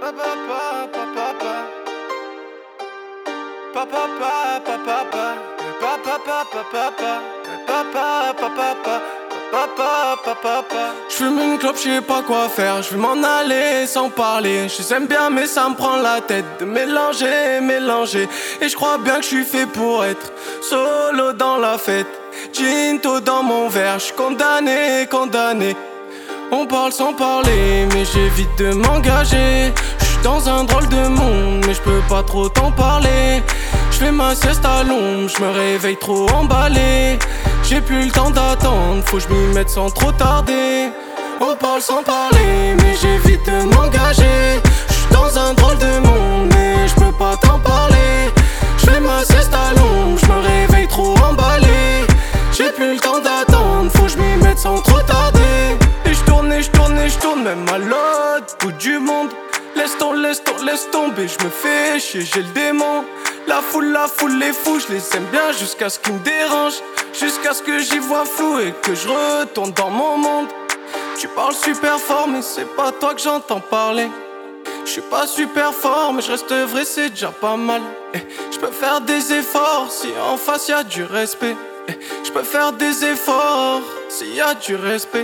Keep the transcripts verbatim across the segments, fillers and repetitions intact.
J'fume une clope, j'sais pas quoi faire, j'vais m'en aller sans parler. Je aime bien mais ça me prend la tête de mélanger, mélanger. Et j'crois bien que j'suis fait pour être solo dans la fête. Ginto dans mon verre, j'suis condamné, condamné. On parle sans parler, mais j'évite de m'engager. J'suis dans un drôle de monde, mais j'peux pas trop t'en parler. J'fais ma sieste à l'ombre, j'me réveille trop emballé. J'ai plus le temps d'attendre, faut que j'm'y mette sans trop tarder. On parle sans parler, mais j'évite de m'engager. J'suis dans un drôle de monde, mais j'peux pas t'en parler. J'fais ma sieste à l'ombre, j'me réveille trop emballé. J'ai plus le temps d'attendre, faut que j'm'y mette sans trop tarder. Et j'tourne et j'tourne et j'tourne, même à l'autre bout du monde. Laisse tomber, laisse tomber, laisse tomber, j'me fais chier, j'ai le démon. La foule, la foule, les fous, je les aime bien jusqu'à ce qu'ils me dérangent. Jusqu'à ce que j'y vois flou et que je retourne dans mon monde. Tu parles super fort mais c'est pas toi que j'entends parler. Je suis pas super fort mais je reste vrai, c'est déjà pas mal. eh, Je peux faire des efforts si en face y'a du respect. eh, Je peux faire des efforts s'il y a du respect.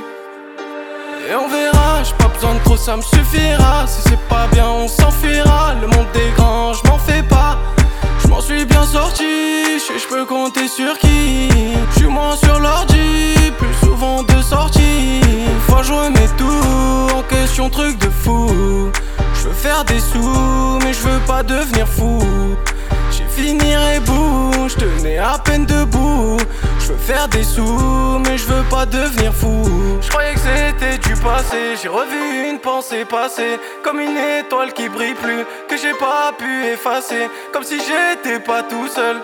Et on verra, j'ai pas besoin de trop, ça me suffira. Si c'est pas bien on s'enfuira. Le monde est grand, je m'en fais pas. Je m'en suis bien sorti, je je peux compter sur qui. Je suis moins sur l'ordi, plus souvent de sorties. Fois je remets tout en question, truc de fou. Je veux faire des sous, mais je veux pas devenir fou. J'ai fini rebou, je tenais à peine debout. Je veux faire des sous, mais je veux pas devenir fou. Je croyais que c'était du passé, j'ai revu une pensée passer. Comme une étoile qui brille plus, que j'ai pas pu effacer. Comme si j'étais pas tout seul,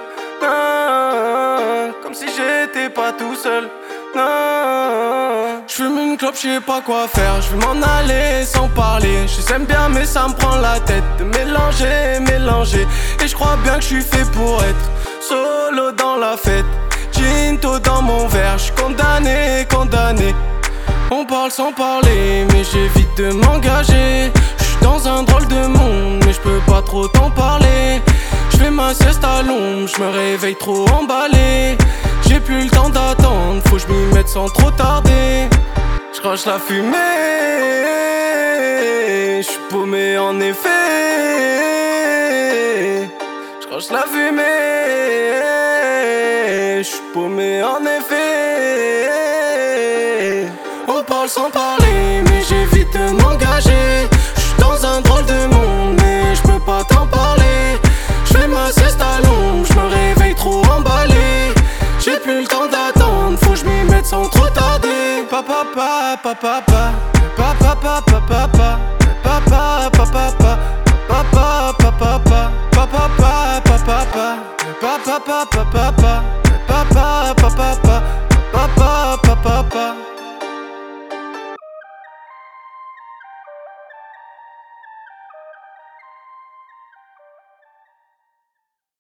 non. Comme si j'étais pas tout seul, non. J'fume une clope, j'sais pas quoi faire, j'vais m'en aller sans parler. Je aime bien mais ça me prend la tête de mélanger, mélanger. Et j'crois bien que j'suis fait pour être solo dans la fête. Ginto dans mon verre, j'suis condamné, condamné. On parle sans parler, mais j'évite de m'engager. J'suis dans un drôle de monde, mais j'peux pas trop t'en parler. J'fais ma sieste à l'ombre, j'me réveille trop emballé. J'ai plus le temps d'attendre, faut que j'm'y mette sans trop tarder. J'crache la fumée, j'suis paumé en effet. J'crache la fumée, j'suis paumé en effet. On parle sans parler, mais j'évite de m'engager. J'suis dans un drôle de monde, mais j'peux pas t'en parler. J'fais ma sieste à l'ombre, j'me réveille trop emballé. J'ai plus le temps d'attendre, faut que j'm'y mette sans trop tarder. Pa pa pa pa pa pa pa pa pa pa pa pa.